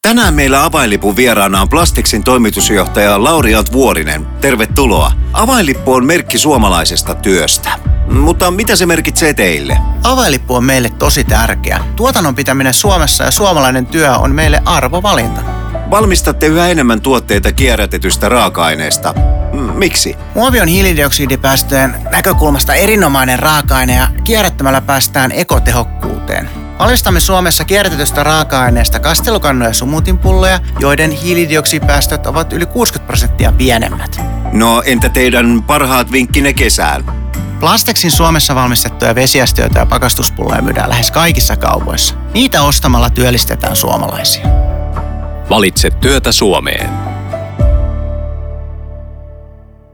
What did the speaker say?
Tänään meillä Avainlipun vieraana on Plastiksin toimitusjohtaja Lauri Ant-Vuorinen. Tervetuloa. Avainlippu on merkki suomalaisesta työstä. Mutta mitä se merkitsee teille? Avainlippu on meille tosi tärkeä. Tuotannon pitäminen Suomessa ja suomalainen työ on meille arvovalinta. Valmistatte yhä enemmän tuotteita kierrätetystä raaka-aineesta. Miksi? Muovi on hiilidioksidipäästöjen näkökulmasta erinomainen raaka-aine ja kierrättämällä päästään ekotehokkuuteen. Valmistamme Suomessa kierrätetystä raaka-aineesta kastelukannoja ja sumutinpulloja, joiden hiilidioksidipäästöt ovat yli 60% pienemmät. No entä teidän parhaat vinkkinne kesään? Plasteksin Suomessa valmistettuja vesiastioita ja pakastuspulloja myydään lähes kaikissa kaupoissa. Niitä ostamalla työllistetään suomalaisia. Valitse työtä Suomeen.